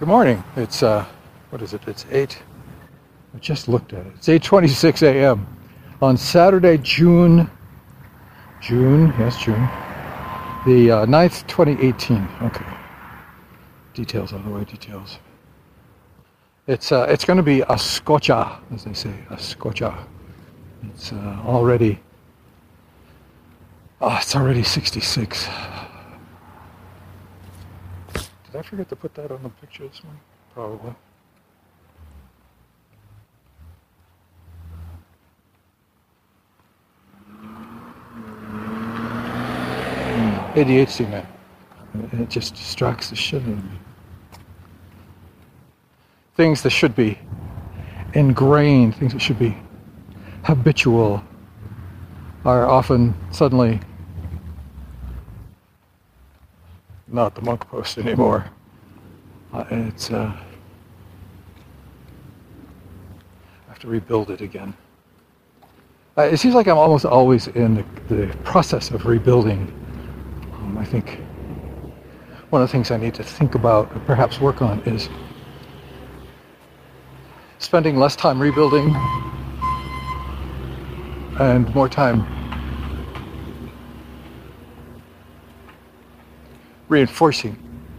Good morning. It's what is it? It's 8. I just looked at it. It's 8:26 a.m. on Saturday, June, the 9th, 2018. Okay. Details on the way. Details. It's going to be a scotcha, as they say, a scotcha. It's already. Oh, it's already 66. Did I forget to put that on the picture this morning? Probably. ADHD, man. It just distracts the shit out of me. Things that should be ingrained, things that should be habitual, are often suddenly not the monk post anymore. I have to rebuild it again. It seems like I'm almost always in the process of rebuilding. I think one of the things I need to think about, or perhaps work on, is spending less time rebuilding and more time reinforcing.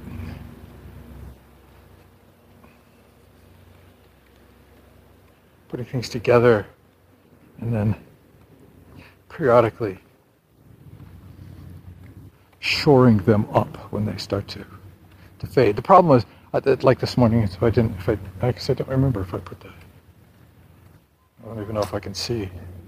Putting things together and then periodically shoring them up when they start to fade. The problem is, like this morning, I don't remember if I put that. I don't even know if I can see.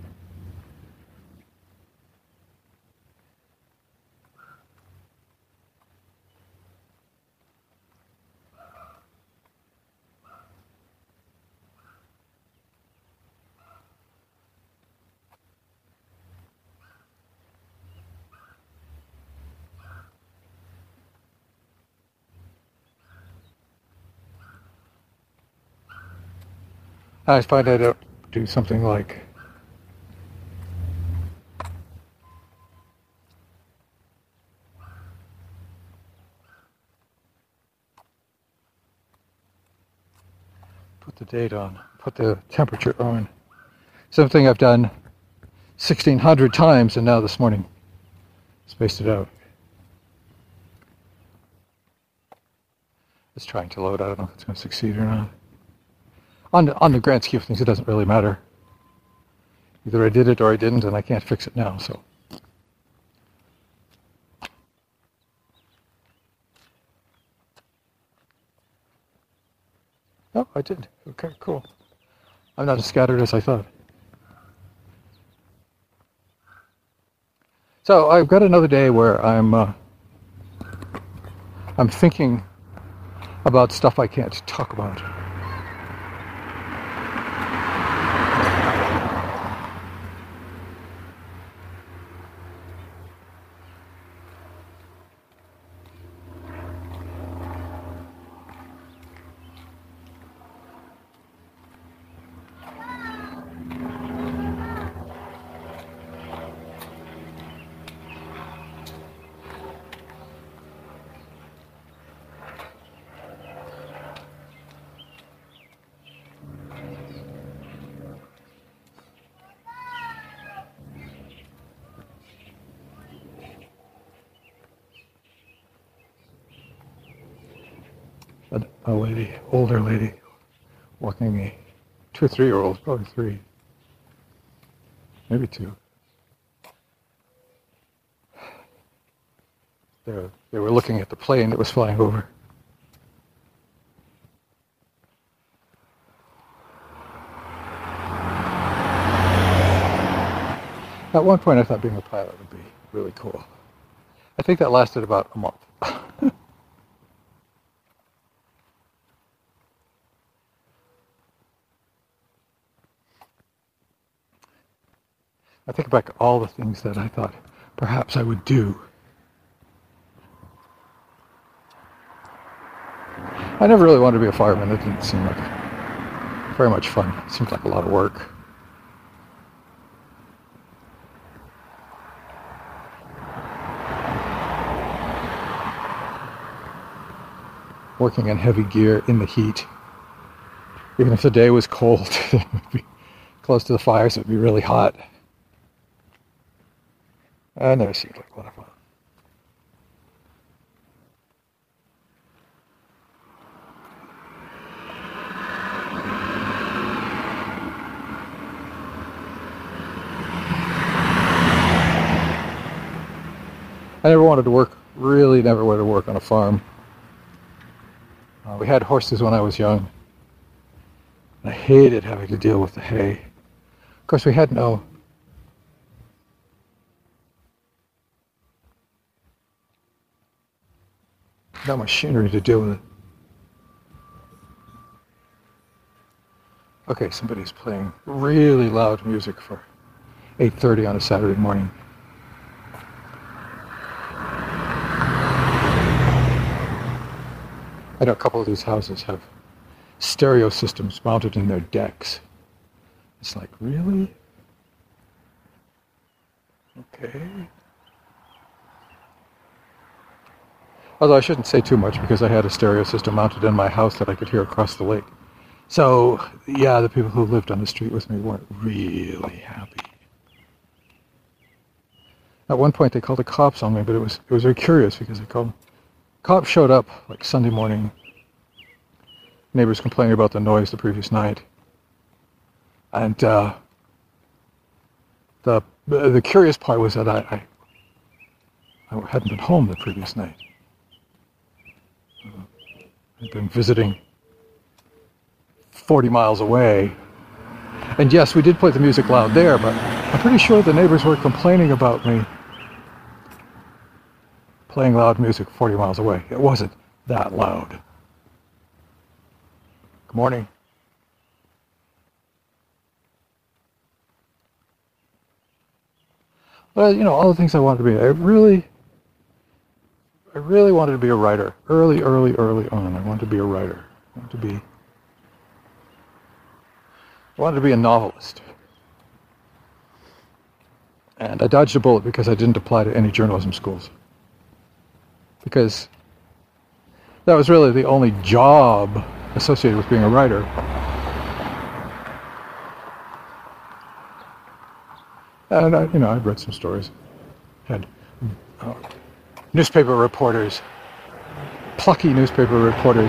I find I don't do something like put the date on, put the temperature on. Something I've done 1,600 times, and now this morning spaced it out. It's trying to load. I don't know if it's going to succeed or not. On the grand scheme of things, it doesn't really matter. Either I did it or I didn't, and I can't fix it now, so. Oh, I did. Okay, cool. I'm not as scattered as I thought. So I've got another day where I'm thinking about stuff I can't talk about. A lady, older lady, walking a 2 or 3-year-old, probably 3, maybe 2. They were looking at the plane that was flying over. At one point I thought being a pilot would be really cool. I think that lasted about a month. I think back all the things that I thought perhaps I would do. I never really wanted to be a fireman. It didn't seem like very much fun. It seemed like a lot of work. working in heavy gear in the heat. Even if the day was cold, it would be close to the fires, it would be really hot. That never seemed like a lot of fun. I never wanted to work, really never wanted to work on a farm. We had horses when I was young. I hated having to deal with the hay. Of course, we had no machinery to deal with it. Okay, somebody's playing really loud music for 8:30 on a Saturday morning. I know a couple of these houses have stereo systems mounted in their decks. It's like, really? Okay. Although I shouldn't say too much because I had a stereo system mounted in my house that I could hear across the lake. So, yeah, the people who lived on the street with me weren't really happy. At one point they called the cops on me, but it was very curious because they called. Cops showed up like Sunday morning. Neighbors complaining about the noise the previous night. And the curious part was that I hadn't been home the previous night. I'd been visiting 40 miles away. And yes, we did play the music loud there, but I'm pretty sure the neighbors were complaining about me playing loud music 40 miles away. It wasn't that loud. Good morning. Well, you know, all the things I wanted to be. I really wanted to be a writer. Early on, I wanted to be a writer. I wanted to be a novelist. And I dodged a bullet because I didn't apply to any journalism schools. Because that was really the only job associated with being a writer. And I'd read some stories. Had newspaper reporters, plucky newspaper reporters,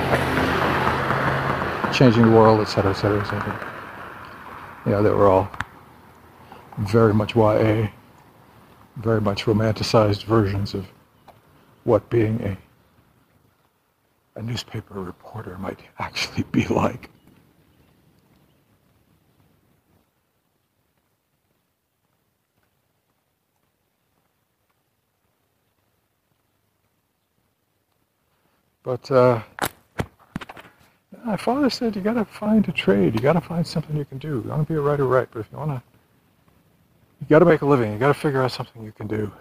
changing the world, etc., etc., etc. Yeah, they were all very much YA, very much romanticized versions of what being a newspaper reporter might actually be like. But my father said you gotta find a trade, you gotta find something you can do. You wanna be a writer, right, but if you gotta make a living, you gotta figure out something you can do.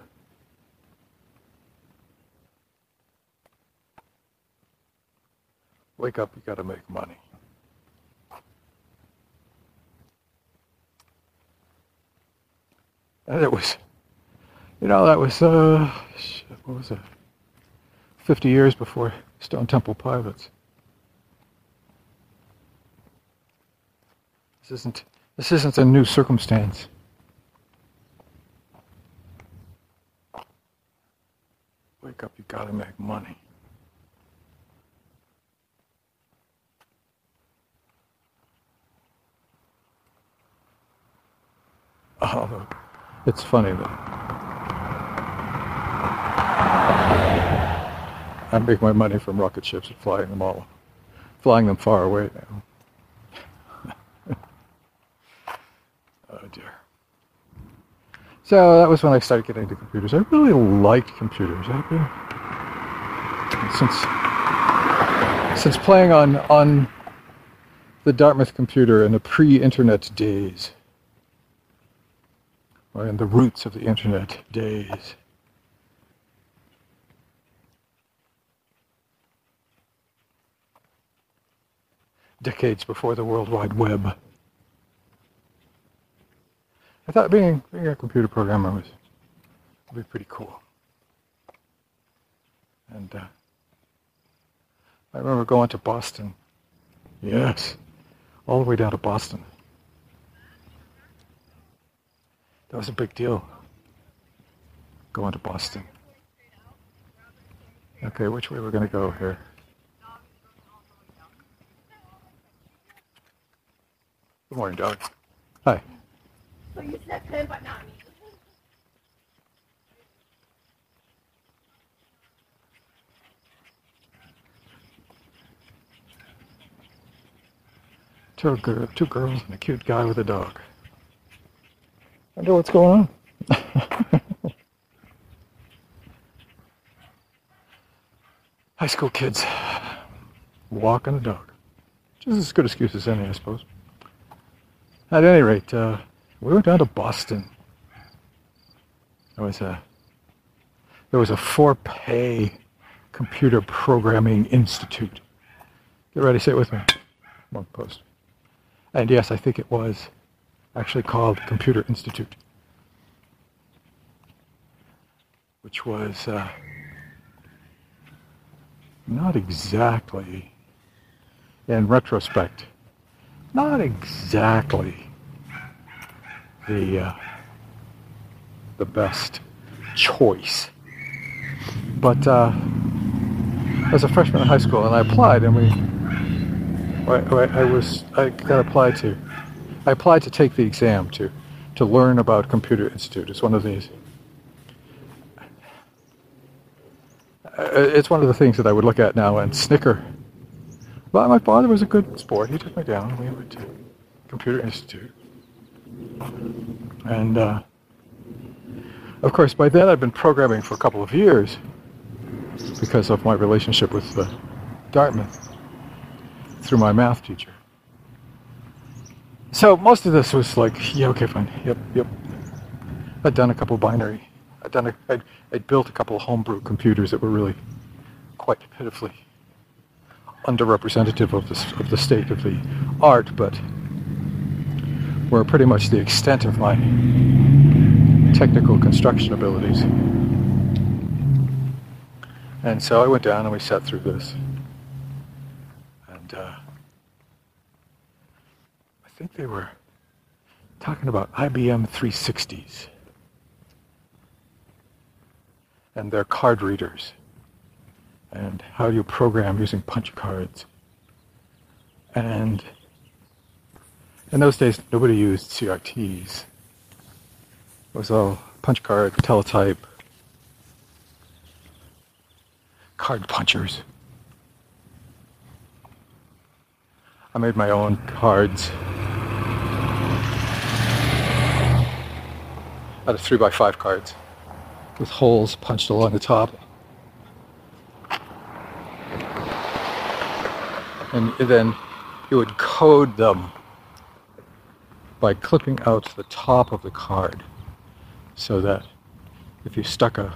Wake up, you gotta make money. And it was, that was, what was it? 50 years before Stone Temple Pilots. This isn't a new circumstance. Wake up, you gotta make money. Oh, it's funny that I make my money from rocket ships and flying them far away now. Oh dear. So that was when I started getting into computers. I really liked computers. I've been since playing on the Dartmouth computer in the pre-internet days. Or in the roots of the internet days. Decades before the World Wide Web. I thought being a computer programmer would be pretty cool. And I remember going to Boston. Yes, all the way down to Boston. That was a big deal, going to Boston. Okay, which way we're going to go here? Good morning, dog. Hi. So you said him, but not me. Two girls and a cute guy with a dog. I wonder what's going on. High school kids walking a dog. Which is as good excuse as any, I suppose. At any rate, we went down to Boston. There was a for-pay computer programming institute. Get ready, say it with me. One post. And yes, I think it was actually called Computer Institute, which was not exactly, in retrospect, not exactly the best choice. But I was a freshman in high school, and I applied, and I applied to take the exam to learn about Computer Institute. It's one of these. It's one of the things that I would look at now and snicker. Well, my father was a good sport. He took me down, and we went to Computer Institute. And of course, by then I'd been programming for a couple of years because of my relationship with Dartmouth through my math teacher. So most of this was like, yeah, okay, fine, yep. I'd done a couple binary. I'd built a couple of homebrew computers that were really quite pitifully underrepresentative of the state of the art, but were pretty much the extent of my technical construction abilities. And so I went down and we sat through this. And I think they were talking about IBM 360s and their card readers and how you program using punch cards. And in those days, nobody used CRTs. It was all punch card, teletype, card punchers. I made my own cards out of 3x5 cards with holes punched along the top. And then you would code them by clipping out the top of the card so that if you stuck a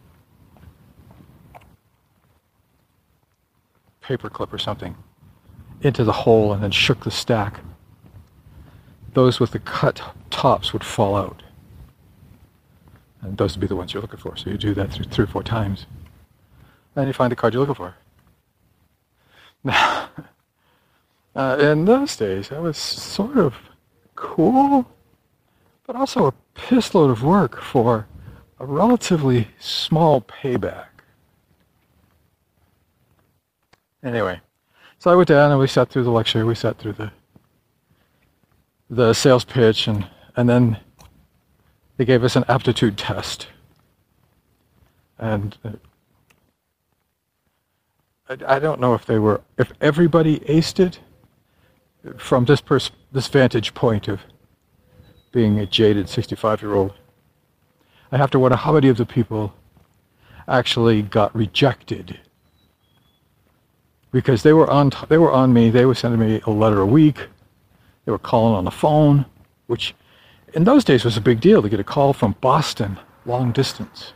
paper clip or something into the hole and then shook the stack, those with the cut tops would fall out. And those would be the ones you're looking for. So you do that 3 or 4 times. And you find the card you're looking for. Now, in those days, that was sort of cool, but also a piss load of work for a relatively small payback. Anyway, so I went down and we sat through the lecture, we sat through the sales pitch, and then they gave us an aptitude test. And I don't know if everybody aced it from this vantage point of being a jaded 65-year-old. I have to wonder how many of the people actually got rejected. Because they were on me, they were sending me a letter a week, they were calling on the phone, which in those days was a big deal to get a call from Boston, long distance.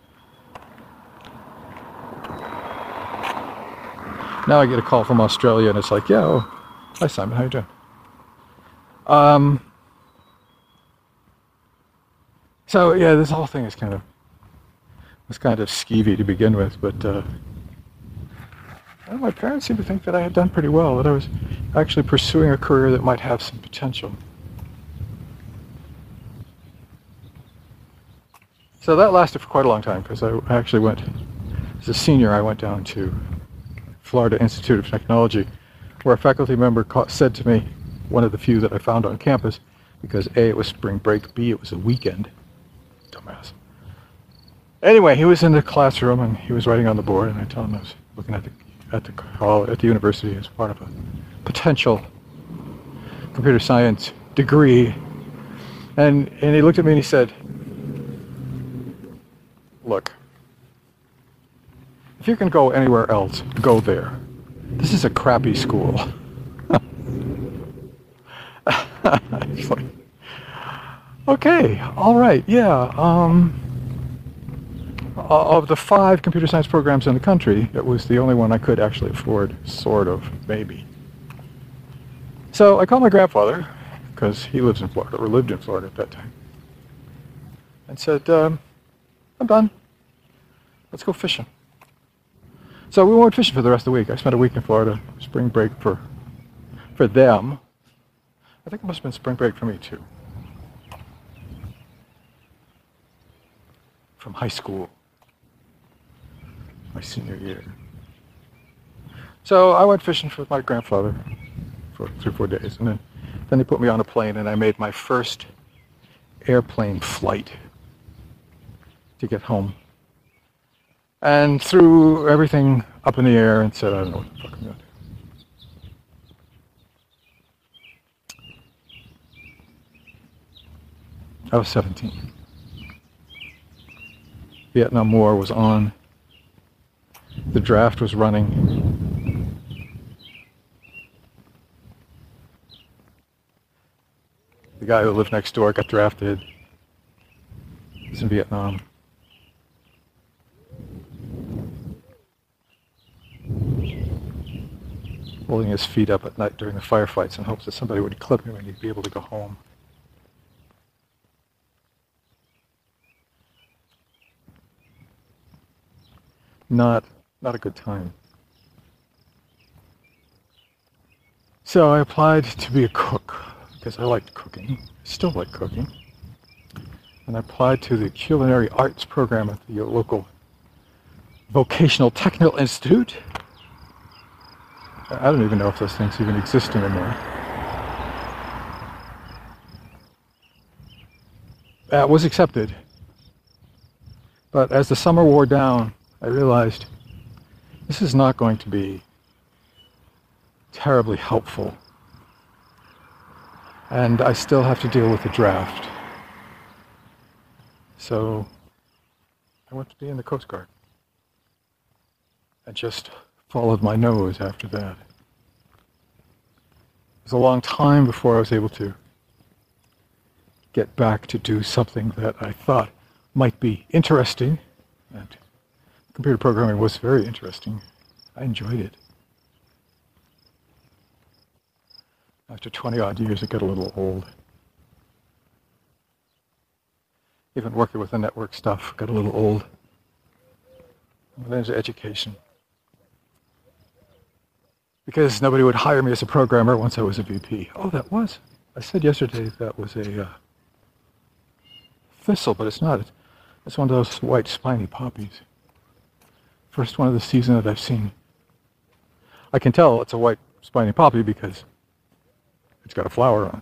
Now I get a call from Australia and it's like, yeah, oh, hi Simon, how you doing? So yeah, this whole thing was kind of skeevy to begin with, but Well, my parents seemed to think that I had done pretty well, that I was actually pursuing a career that might have some potential. So that lasted for quite a long time, because I actually went, as a senior, I went down to Florida Institute of Technology, where a faculty member said to me, one of the few that I found on campus, because A, it was spring break, B, it was a weekend. Dumbass. Anyway, he was in the classroom and he was writing on the board, and I told him I was looking at the university as part of a potential computer science degree. And he looked at me and he said, look, if you can go anywhere else, go there. This is a crappy school. It's like, okay, all right, yeah. Of the 5 computer science programs in the country, it was the only one I could actually afford, sort of, maybe. So I called my grandfather, because he lives in Florida, or lived in Florida at that time, and said, I'm done. Let's go fishing. So we went fishing for the rest of the week. I spent a week in Florida, spring break for them. I think it must have been spring break for me too. From high school, my senior year. So I went fishing with my grandfather for 3 or 4 days, and then they put me on a plane, and I made my first airplane flight to get home. And threw everything up in the air and said, I don't know what the fuck I'm going to do. I was 17. Vietnam War was on. The draft was running. The guy who lived next door got drafted. He's in Vietnam. Holding his feet up at night during the firefights in hopes that somebody would clip him and he'd be able to go home. Not a good time. So I applied to be a cook because I liked cooking. I still like cooking. And I applied to the culinary arts program at the local vocational technical institute. I don't even know if those things even exist anymore. I was accepted. But as the summer wore down, I realized this is not going to be terribly helpful. And I still have to deal with the draft. So I went to be in the Coast Guard. I just followed my nose after that. It was a long time before I was able to get back to do something that I thought might be interesting. And computer programming was very interesting. I enjoyed it. After 20 odd years, it got a little old. Even working with the network stuff got a little old. And then there's education. Because nobody would hire me as a programmer once I was a VP. Oh, I said yesterday that was a thistle, but it's not. It's one of those white spiny poppies. First one of the season that I've seen. I can tell it's a white spiny poppy because it's got a flower on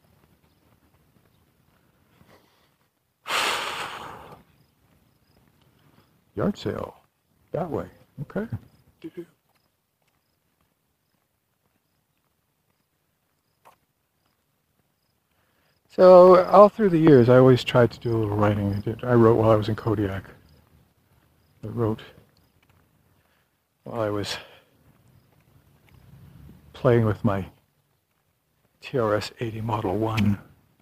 it. Yard sale. That way. Okay. So all through the years, I always tried to do a little writing. I wrote while I was in Kodiak. I wrote while I was playing with my TRS-80 Model 1.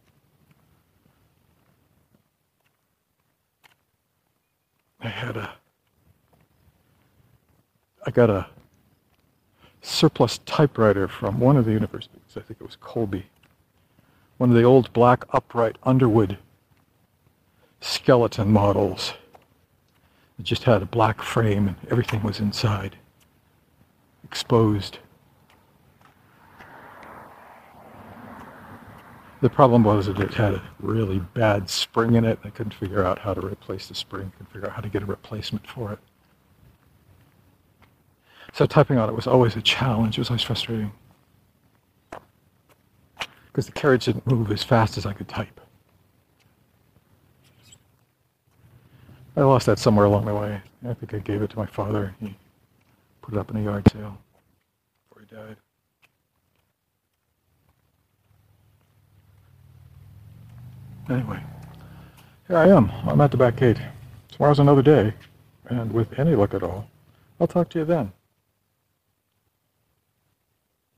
I got a surplus typewriter from one of the universities. I think it was Colby. One of the old black upright Underwood skeleton models. It just had a black frame and everything was inside. exposed. The problem was that it had a really bad spring in it. I couldn't figure out how to replace the spring. Couldn't figure out how to get a replacement for it. So typing on it was always a challenge. It was always frustrating. Because the carriage didn't move as fast as I could type. I lost that somewhere along the way. I think I gave it to my father. He put it up in a yard sale before he died. Anyway, here I am. I'm at the back gate. Tomorrow's another day, and with any luck at all, I'll talk to you then.